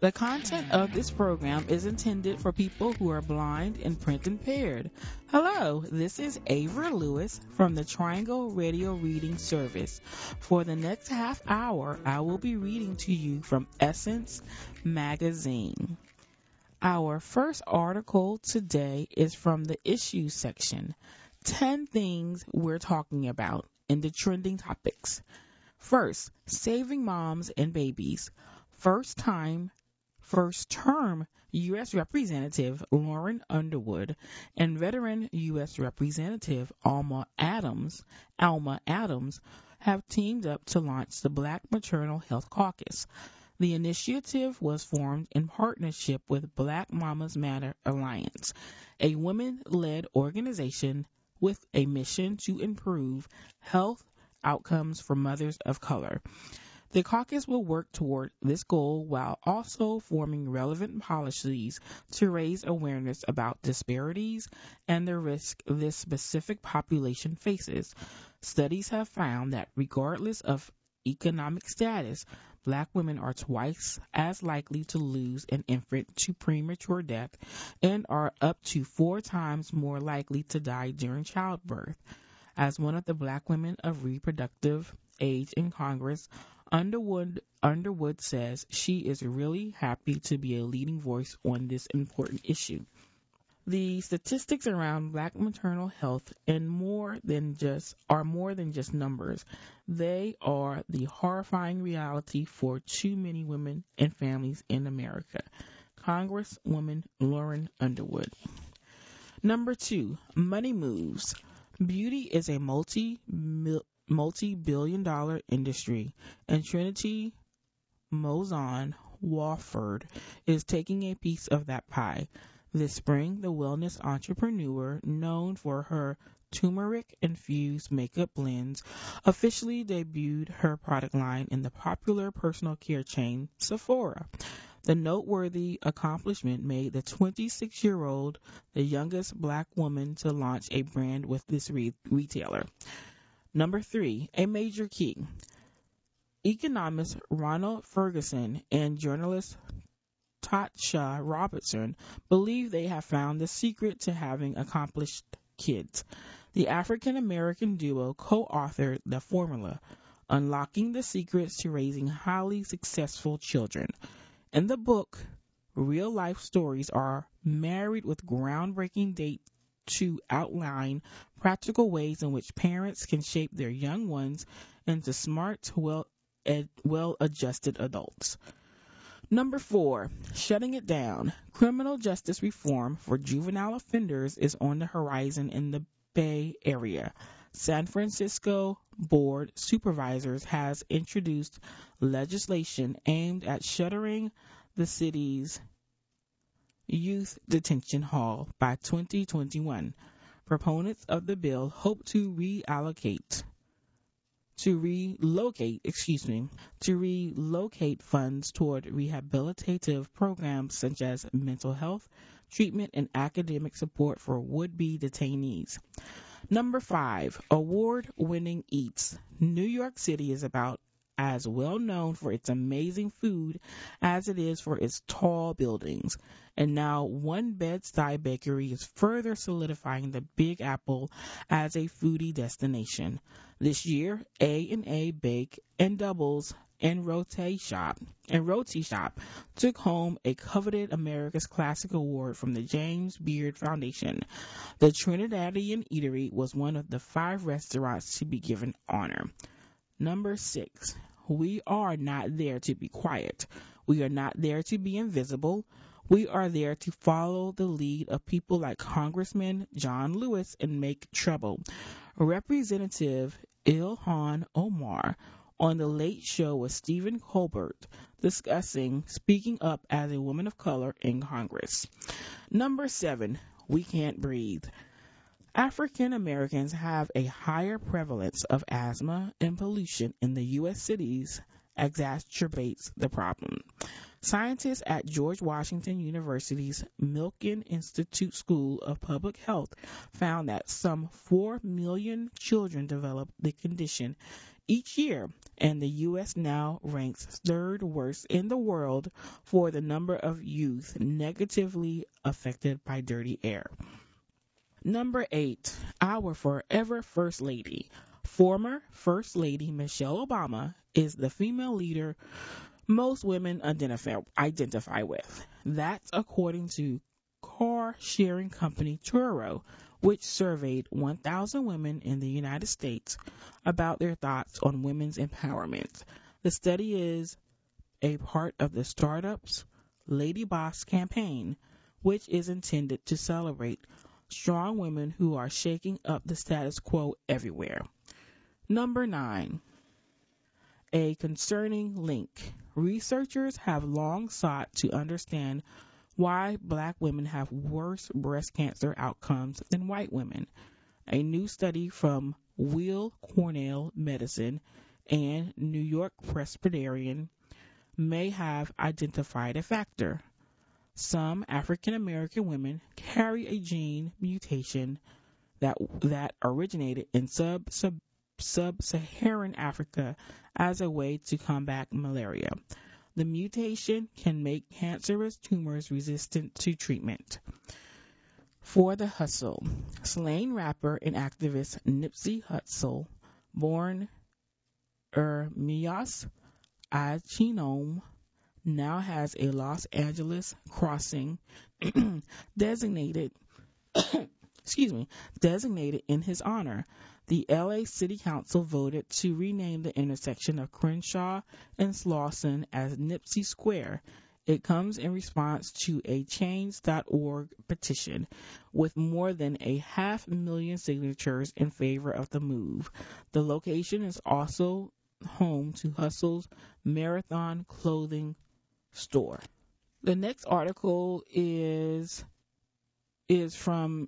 The content of this program is intended for people who are blind and print impaired. Hello, this is Ava Lewis from the Triangle Radio Reading Service. For the next half hour, I will be reading to you from Essence Magazine. Our first article today is from the issues section. 10 things we're talking about in the trending topics. First, saving moms and babies. First-term U.S. Representative Lauren Underwood and veteran U.S. Representative Alma Adams have teamed up to launch the Black Maternal Health Caucus. The initiative was formed in partnership with Black Mamas Matter Alliance, a women-led organization with a mission to improve health outcomes for mothers of color. The caucus will work toward this goal while also forming relevant policies to raise awareness about disparities and the risk this specific population faces. Studies have found that regardless of economic status, Black women are twice as likely to lose an infant to premature death and are up to 4 times more likely to die during childbirth. As one of the Black women of reproductive age in Congress, Underwood says she is really happy to be a leading voice on this important issue. The statistics around Black maternal health are more than just numbers. They are the horrifying reality for too many women and families in America. Congresswoman Lauren Underwood. Number 2, money moves. Beauty is a multi-billion-dollar industry, and Trinity Mozon Wofford is taking a piece of that pie. This spring, the wellness entrepreneur, known for her turmeric-infused makeup blends, officially debuted her product line in the popular personal care chain Sephora. The noteworthy accomplishment made the 26-year-old the youngest Black woman to launch a brand with this retailer. Number 3, a major key. Economist Ronald Ferguson and journalist Tasha Robertson believe they have found the secret to having accomplished kids. The African-American duo co-authored the formula, Unlocking the Secrets to Raising Highly Successful Children. In the book, real-life stories are married with groundbreaking data to outline practical ways in which parents can shape their young ones into smart, well-adjusted adults. Number 4, shutting it down. Criminal justice reform for juvenile offenders is on the horizon in the Bay Area. San Francisco Board Supervisors has introduced legislation aimed at shuttering the city's youth detention hall by 2021. Proponents of the bill hope to relocate funds toward rehabilitative programs such as mental health treatment and academic support for would-be detainees. Number 5, award-winning eats. New York City is about as well known for its amazing food as it is for its tall buildings. And now One Bed-Stuy Bakery is further solidifying the Big Apple as a foodie destination. This year, A&A Bake and Doubles and Roti Shop took home a coveted America's Classic Award from the James Beard Foundation. The Trinidadian Eatery was one of the 5 restaurants to be given honor. Number 6, we are not there to be quiet. We are not there to be invisible. We are there to follow the lead of people like Congressman John Lewis and make trouble. Representative Ilhan Omar on The Late Show with Stephen Colbert discussing speaking up as a woman of color in Congress. Number 7, we can't breathe. African Americans have a higher prevalence of asthma, and pollution in the U.S. cities exacerbates the problem. Scientists at George Washington University's Milken Institute School of Public Health found that some 4 million children develop the condition each year, and the U.S. now ranks third worst in the world for the number of youth negatively affected by dirty air. Number 8, our forever First Lady. Former First Lady Michelle Obama is the female leader most women identify with. That's according to car sharing company Turo, which surveyed 1,000 women in the United States about their thoughts on women's empowerment. The study is a part of the Startups Lady Boss campaign, which is intended to celebrate strong women who are shaking up the status quo everywhere. Number 9. A concerning link. Researchers have long sought to understand why black women have worse breast cancer outcomes than white women. A new study from Weill Cornell Medicine and New York Presbyterian may have identified a factor. Some African American women carry a gene mutation that originated in sub-Saharan Africa as a way to combat malaria. The mutation can make cancerous tumors resistant to treatment. For the hustle, slain rapper and activist Nipsey Hussle, born Ermias Achinom, now has a Los Angeles crossing designated designated in his honor. The LA City Council voted to rename the intersection of Crenshaw and Slauson as Nipsey Square. It comes in response to a Change.org petition with more than 500,000 signatures in favor of the move. The location is also home to Hustle's Marathon clothing store. The next article is from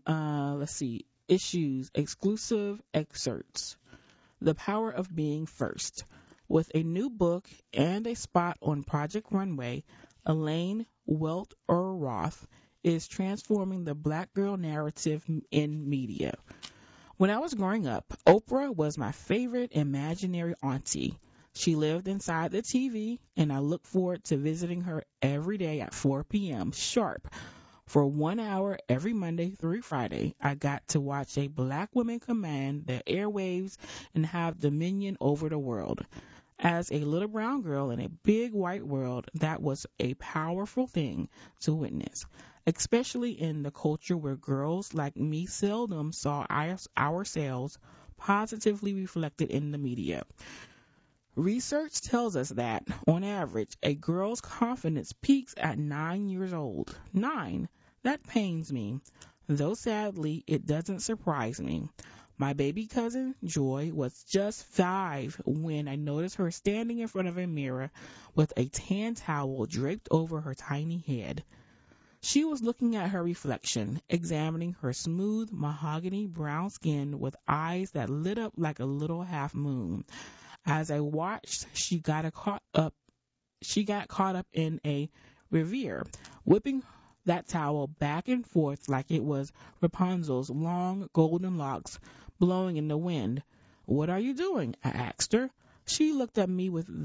Issues exclusive excerpts. The Power of Being First. With a new book and a spot on Project Runway, Elaine Welteroth is transforming the black girl narrative in media. When I was growing up, Oprah was my favorite imaginary auntie. She lived inside the TV, and I look forward to visiting her every day at 4 p.m. sharp. For 1 hour every Monday through Friday, I got to watch a black woman command the airwaves and have dominion over the world. As a little brown girl in a big white world, that was a powerful thing to witness, especially in the culture where girls like me seldom saw ourselves positively reflected in the media. Research tells us that, on average, a girl's confidence peaks at 9 years old. 9. That pains me, though sadly it doesn't surprise me. My baby cousin, Joy, was just 5 when I noticed her standing in front of a mirror with a tan towel draped over her tiny head. She was looking at her reflection, examining her smooth mahogany brown skin with eyes that lit up like a little half moon. As I watched, she got caught up in a reverie, whipping that towel back and forth like it was Rapunzel's long golden locks blowing in the wind. "What are you doing?" I asked her. She looked at me with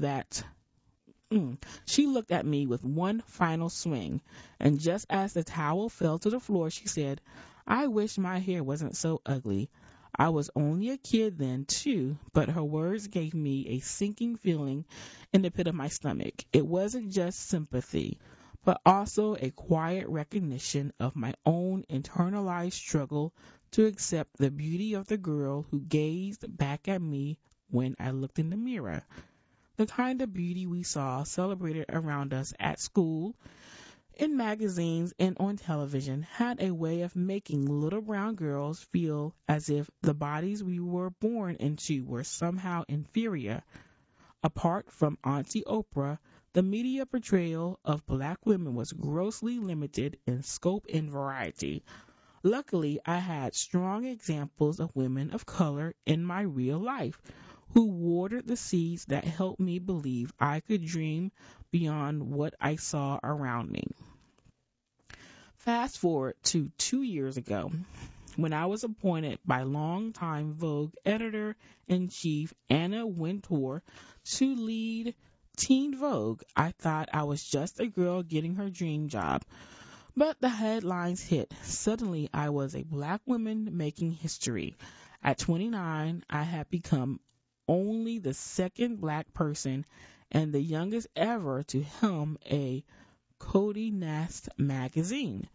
one final swing, and just as the towel fell to the floor, she said, "I wish my hair wasn't so ugly." I was only a kid then, too, but her words gave me a sinking feeling in the pit of my stomach. It wasn't just sympathy, but also a quiet recognition of my own internalized struggle to accept the beauty of the girl who gazed back at me when I looked in the mirror. The kind of beauty we saw celebrated around us at school, in magazines, and on television had a way of making little brown girls feel as if the bodies we were born into were somehow inferior. Apart from Auntie Oprah, the media portrayal of black women was grossly limited in scope and variety. Luckily, I had strong examples of women of color in my real life who watered the seeds that helped me believe I could dream beyond what I saw around me. Fast forward to 2 years ago. When I was appointed by longtime Vogue editor-in-chief Anna Wintour to lead Teen Vogue, I thought I was just a girl getting her dream job. But the headlines hit. Suddenly, I was a black woman making history. At 29, I had become only the second black person and the youngest ever to helm a Condé Nast magazine.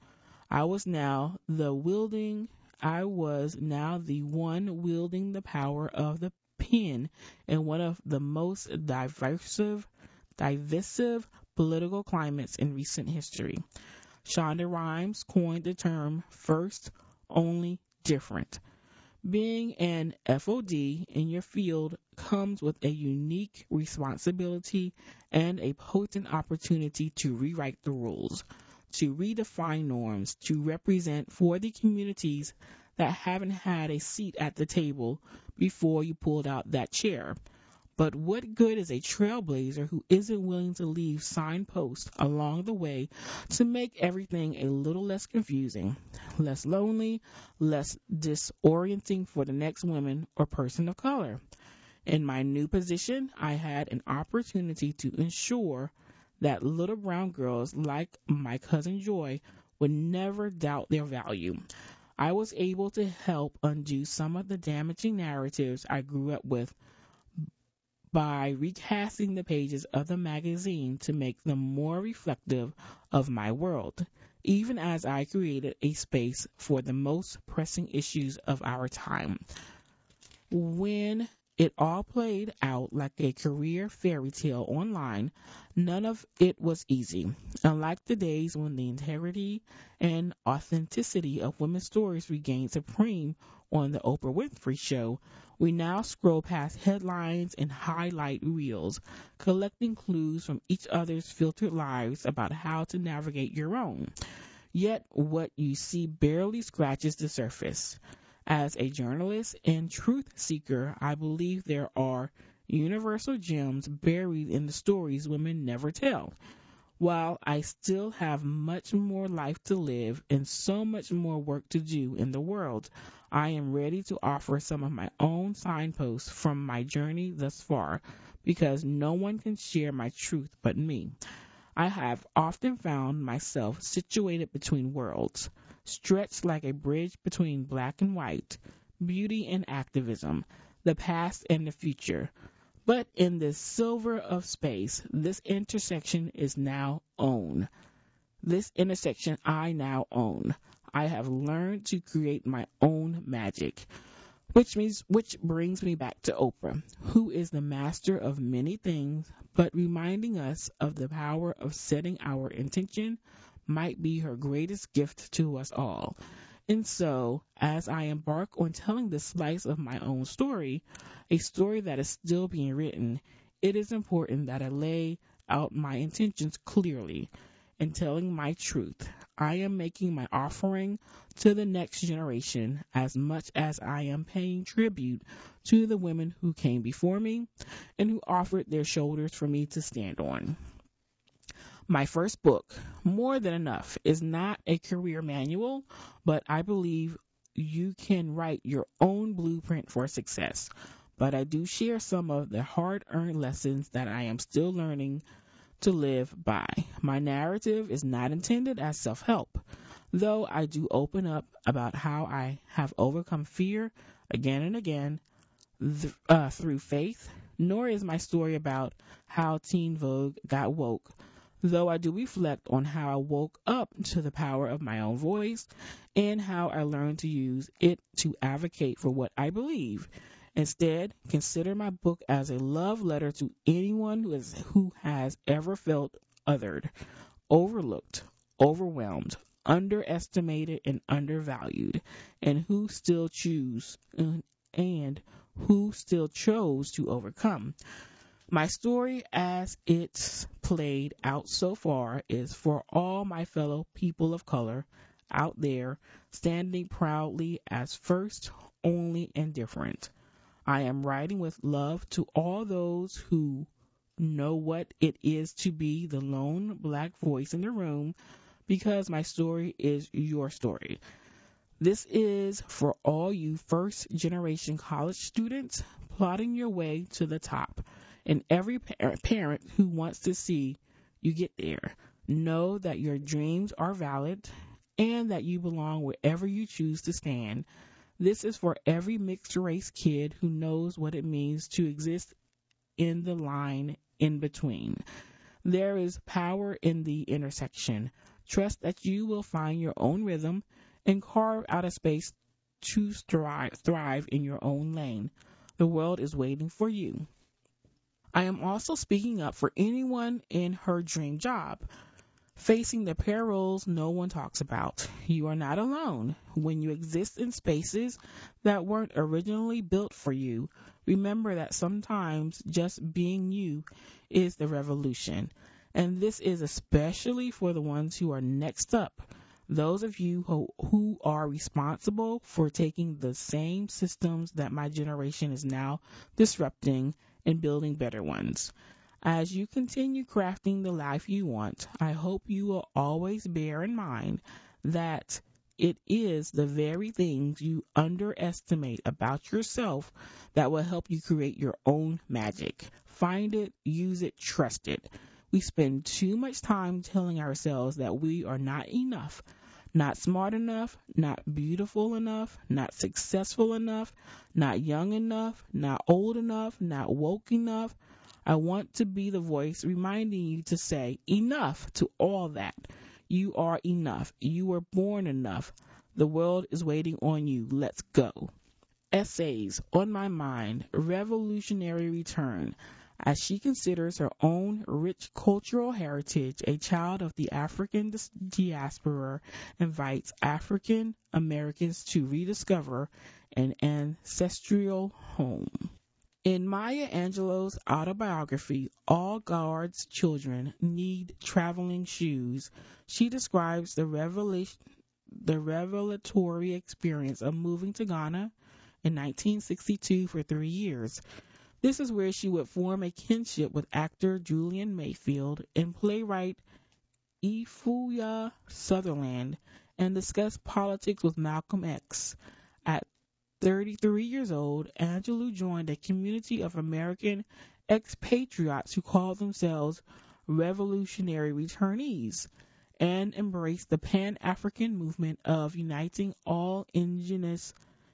I was now the one wielding the power of the pen in one of the most divisive political climates in recent history. Shonda Rhimes coined the term first, only, different. Being an FOD in your field comes with a unique responsibility and a potent opportunity to rewrite the rules, to redefine norms, to represent for the communities that haven't had a seat at the table before you pulled out that chair. But what good is a trailblazer who isn't willing to leave signposts along the way to make everything a little less confusing, less lonely, less disorienting for the next woman or person of color? In my new position, I had an opportunity to ensure that little brown girls like my cousin Joy would never doubt their value. I was able to help undo some of the damaging narratives I grew up with by recasting the pages of the magazine to make them more reflective of my world, even as I created a space for the most pressing issues of our time. When it all played out like a career fairy tale online, none of it was easy. Unlike the days when the integrity and authenticity of women's stories regained supreme on the Oprah Winfrey Show, we now scroll past headlines and highlight reels, collecting clues from each other's filtered lives about how to navigate your own. Yet what you see barely scratches the surface. As a journalist and truth seeker, I believe there are universal gems buried in the stories women never tell. While I still have much more life to live and so much more work to do in the world, I am ready to offer some of my own signposts from my journey thus far, because no one can share my truth but me. I have often found myself situated between worlds, stretched like a bridge between black and white, beauty and activism, the past and the future. But in this silver of space, this intersection is now own. This intersection I now own. I have learned to create my own magic. Which brings me back to Oprah, who is the master of many things, but reminding us of the power of setting our intention might be her greatest gift to us all. And so, as I embark on telling this slice of my own story, a story that is still being written, it is important that I lay out my intentions clearly in telling my truth. I am making my offering to the next generation as much as I am paying tribute to the women who came before me and who offered their shoulders for me to stand on. My first book, More Than Enough, is not a career manual, but I believe you can write your own blueprint for success. But I do share some of the hard-earned lessons that I am still learning to live by. My narrative is not intended as self-help, though I do open up about how I have overcome fear again and again through faith, nor is my story about how Teen Vogue got woke, though I do reflect on how I woke up to the power of my own voice and how I learned to use it to advocate for what I believe. Instead, consider my book as a love letter to anyone who has ever felt othered, overlooked, overwhelmed, underestimated, and undervalued, and who still chose to overcome. My story as it's played out so far is for all my fellow people of color out there standing proudly as first, only, and different. I am writing with love to all those who know what it is to be the lone black voice in the room, because my story is your story. This is for all you first generation college students plotting your way to the top, and every parent who wants to see you get there. Know that your dreams are valid and that you belong wherever you choose to stand. This is for every mixed race kid who knows what it means to exist in the line in between. There is power in the intersection. Trust that you will find your own rhythm and carve out a space to thrive in your own lane. The world is waiting for you. I am also speaking up for anyone in her dream job, facing the perils no one talks about. You are not alone. When you exist in spaces that weren't originally built for you, remember that sometimes just being you is the revolution. And this is especially for the ones who are next up. Those of you who are responsible for taking the same systems that my generation is now disrupting and building better ones. As you continue crafting the life you want, I hope you will always bear in mind that it is the very things you underestimate about yourself that will help you create your own magic. Find it, use it, trust it. We spend too much time telling ourselves that we are not enough, not smart enough, not beautiful enough, not successful enough, not young enough, not old enough, not woke enough. I want to be the voice reminding you to say enough to all that. You are enough. You were born enough. The world is waiting on you. Let's go. Essays on my mind. Revolutionary return. As she considers her own rich cultural heritage, a child of the African diaspora invites African Americans to rediscover an ancestral home. In Maya Angelou's autobiography, All God's Children Need Traveling Shoes, she describes the revelatory experience of moving to Ghana in 1962 for 3 years. This is where she would form a kinship with actor Julian Mayfield and playwright Euphoria Sutherland and discuss politics with Malcolm X. At 33 years old, Angelou joined a community of American expatriates who called themselves revolutionary returnees and embraced the Pan-African movement of uniting all indigenous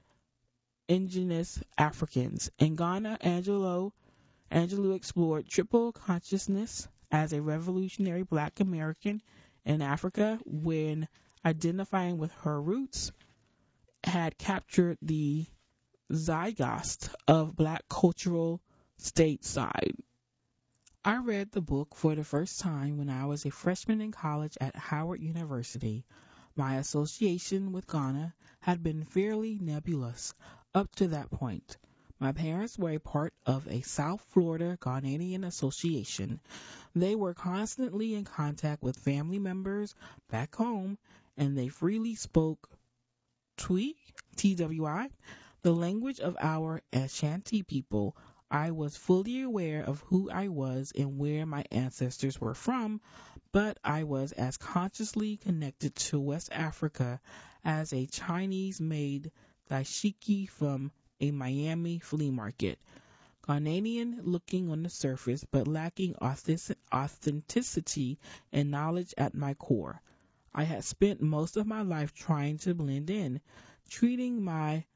Africans. In Ghana, Angelou explored triple consciousness as a revolutionary Black American. In Africa, when identifying with her roots, had captured the zeitgeist of Black cultural stateside. I read the book for the first time when I was a freshman in college at Howard University. My association with Ghana had been fairly nebulous up to that point. My parents were a part of a South Florida Ghanaian association. They were constantly in contact with family members back home, and they freely spoke Twi, TWI, the language of our Ashanti people. I was fully aware of who I was and where my ancestors were from, but I was as consciously connected to West Africa as a Chinese-made dashiki from a Miami flea market. Ghanaian looking on the surface, but lacking authenticity and knowledge at my core. I had spent most of my life trying to blend in, treating my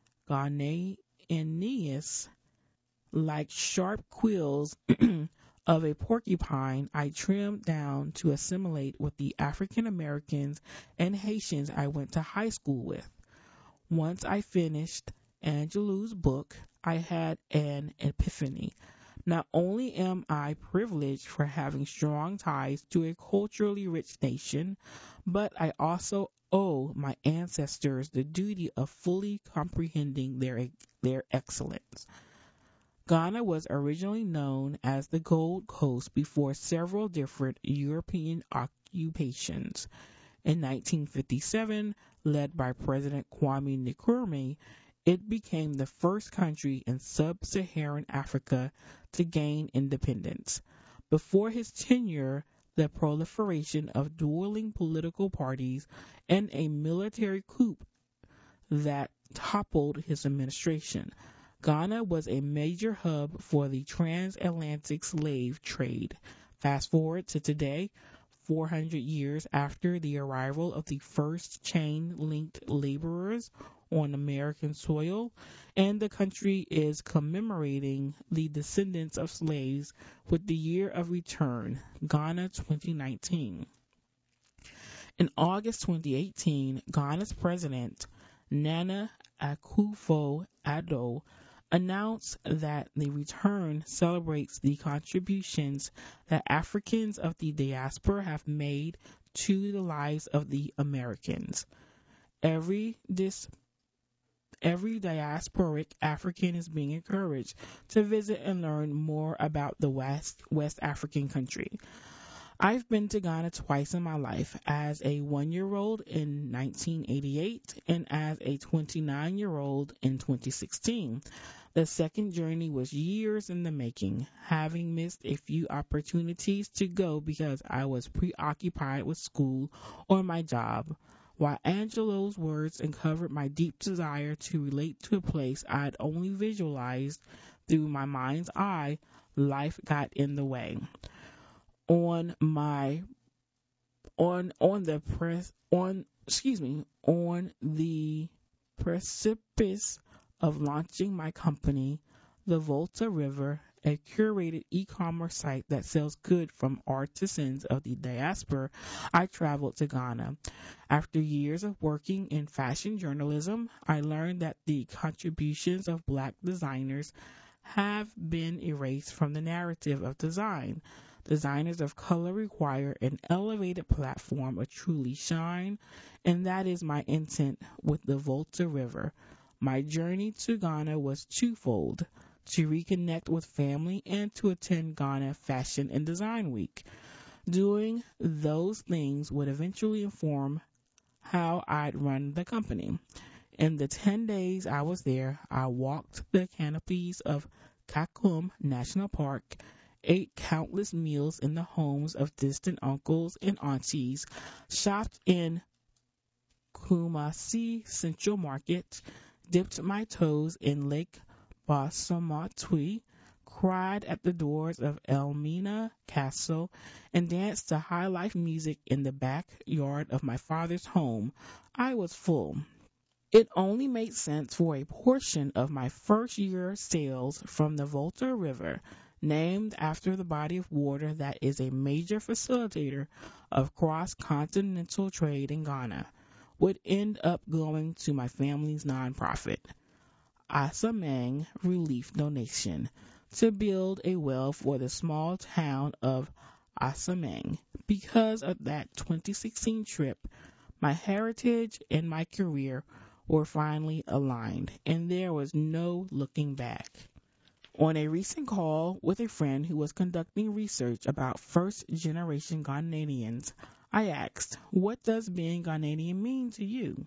Ghanaianness like sharp quills of a porcupine I trimmed down to assimilate with the African Americans and Haitians I went to high school with. Once I finished Angelou's book, I had an epiphany. Not only am I privileged for having strong ties to a culturally rich nation, but I also owe my ancestors the duty of fully comprehending their excellence. Ghana was originally known as the Gold Coast before several different European occupations. In 1957, led by President Kwame Nkrumah, it became the first country in sub-Saharan Africa to gain independence. Before his tenure, the proliferation of dueling political parties and a military coup that toppled his administration. Ghana was a major hub for the transatlantic slave trade. Fast forward to today, 400 years after the arrival of the first chain-linked laborers on American soil, and the country is commemorating the descendants of slaves with the year of return, Ghana 2019. In August 2018, Ghana's president, Nana Akufo-Addo, announced that the return celebrates the contributions that Africans of the diaspora have made to the lives of the Americans. Every diasporic African is being encouraged to visit and learn more about the West African country. I've been to Ghana twice in my life, as a 1-year-old in 1988 and as a 29-year-old in 2016. The second journey was years in the making, having missed a few opportunities to go because I was preoccupied with school or my job. While Angelo's words uncovered my deep desire to relate to a place I had only visualized through my mind's eye, life got in the way. On the precipice of launching my company, the Volta River, a curated e-commerce site that sells goods from artisans of the diaspora, I traveled to Ghana. After years of working in fashion journalism, I learned that the contributions of Black designers have been erased from the narrative of design. Designers of color require an elevated platform to truly shine, and that is my intent with the Volta River. My journey to Ghana was twofold: to reconnect with family and to attend Ghana Fashion and Design Week. Doing those things would eventually inform how I'd run the company. In the 10 days I was there, I walked the canopies of Kakum National Park, ate countless meals in the homes of distant uncles and aunties, shopped in Kumasi Central Market, dipped my toes in Lake Basamatui, cried at the doors of Elmina Castle, and danced to high life music in the backyard of my father's home. I was full. It only made sense for a portion of my first year sales from the Volta River, named after the body of water that is a major facilitator of cross-continental trade in Ghana, would end up going to my family's nonprofit, Asamang Relief Donation, to build a well for the small town of Asamang. Because of that 2016 trip, my heritage and my career were finally aligned, and there was no looking back. On a recent call with a friend who was conducting research about first-generation Ghanaians, I asked, "What does being Ghanaian mean to you?"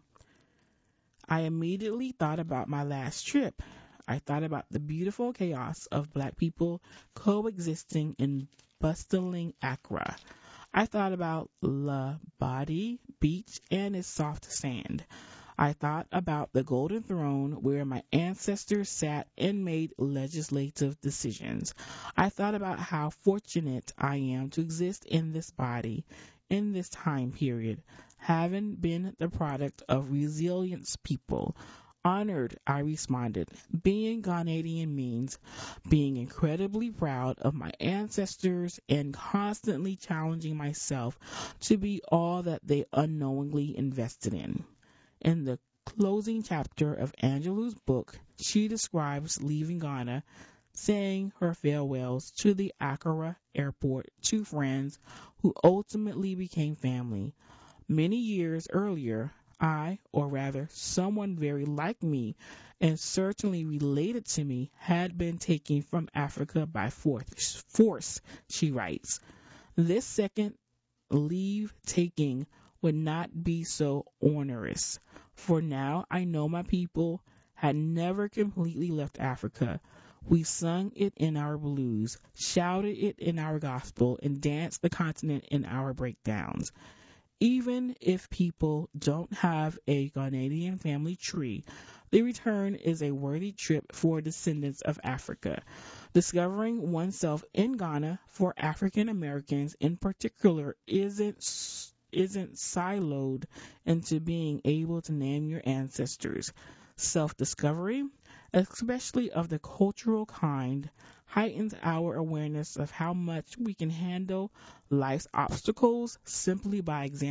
I immediately thought about my last trip. I thought about the beautiful chaos of Black people coexisting in bustling Accra. I thought about Labadi Beach and its soft sand. I thought about the Golden Throne where my ancestors sat and made legislative decisions. I thought about how fortunate I am to exist in this body, in this time period, having been the product of resilient people. Honored, I responded. Being Ghanaian means being incredibly proud of my ancestors and constantly challenging myself to be all that they unknowingly invested in. In the closing chapter of Angelou's book, she describes leaving Ghana, saying her farewells to the Accra airport to friends who ultimately became family. Many years earlier, I, or rather someone very like me and certainly related to me, had been taken from Africa by force, she writes. This second leave taking would not be so onerous, for now I know my people had never completely left Africa. We sung it in our blues, shouted it in our gospel, and danced the continent in our breakdowns. Even if people don't have a Ghanaian family tree, the return is a worthy trip for descendants of Africa. Discovering oneself in Ghana for African Americans in particular isn't siloed into being able to name your ancestors. Self-discovery, especially of the cultural kind, heightens our awareness of how much we can handle life's obstacles simply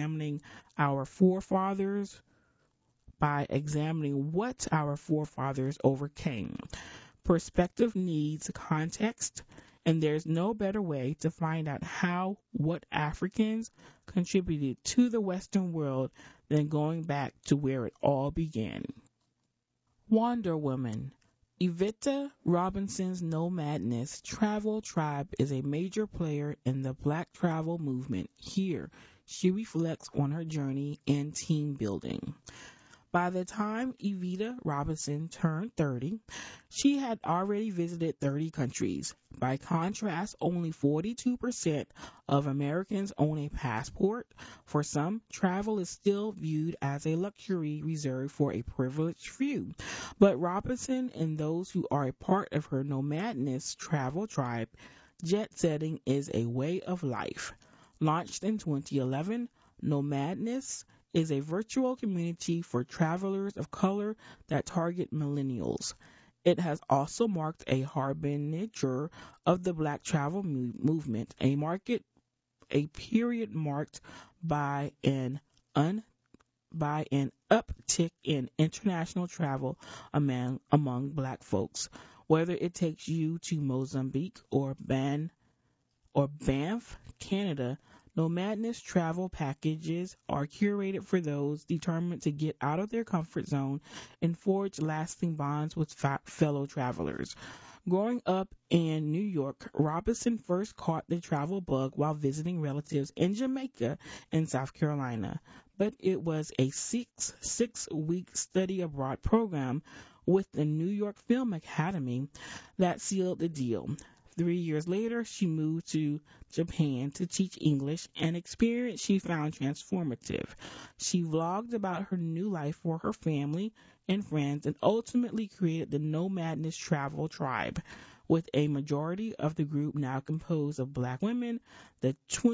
by examining what our forefathers overcame. Perspective needs context, and there's no better way to find out what Africans contributed to the Western world than going back to where it all began. Wonder Woman. Evita Robinson's Nomadness Travel Tribe is a major player in the Black travel movement. Here, she reflects on her journey in team building. By the time Evita Robinson turned 30, she had already visited 30 countries. By contrast, only 42% of Americans own a passport. For some, travel is still viewed as a luxury reserved for a privileged few. But Robinson and those who are a part of her Nomadness Travel Tribe, jet setting is a way of life. Launched in 2011, Nomadness is a virtual community for travelers of color that target millennials. It has also marked a harbinger of the Black travel movement, a period marked by an uptick in international travel among Black folks. Whether it takes you to Mozambique or Banff, Canada, Nomadness travel packages are curated for those determined to get out of their comfort zone and forge lasting bonds with fellow travelers. Growing up in New York, Robinson first caught the travel bug while visiting relatives in Jamaica and South Carolina. But it was a six-week study abroad program with the New York Film Academy that sealed the deal. 3 years later, she moved to Japan to teach English, an experience she found transformative. She vlogged about her new life for her family and friends and ultimately created the Nomadness Travel Tribe. With a majority of the group now composed of Black women, the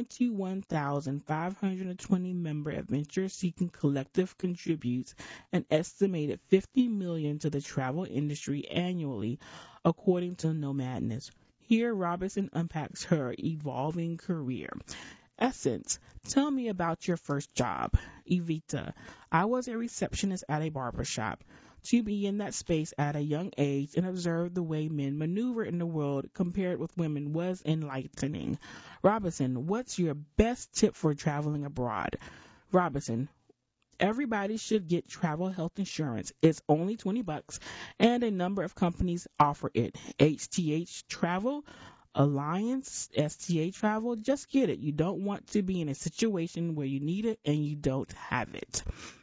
21,520 member adventure-seeking collective contributes an estimated $50 million to the travel industry annually, according to Nomadness. Here, Robinson unpacks her evolving career. Essence, tell me about your first job. Evita, I was a receptionist at a barbershop. To be in that space at a young age and observe the way men maneuver in the world compared with women was enlightening. Robinson, what's your best tip for traveling abroad? Robinson, everybody should get travel health insurance. It's only $20 and a number of companies offer it. HTH Travel, Alliance, STA Travel, just get it. You don't want to be in a situation where you need it and you don't have it.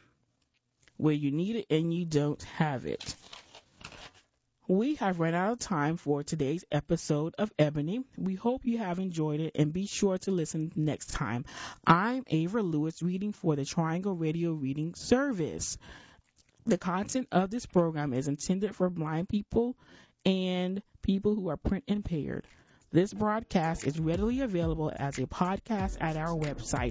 We have run out of time for today's episode of Ebony. We hope you have enjoyed it and be sure to listen next time. I'm Ava Lewis reading for the Triangle Radio Reading Service. The content of this program is intended for blind people and people who are print impaired. This broadcast is readily available as a podcast at our website,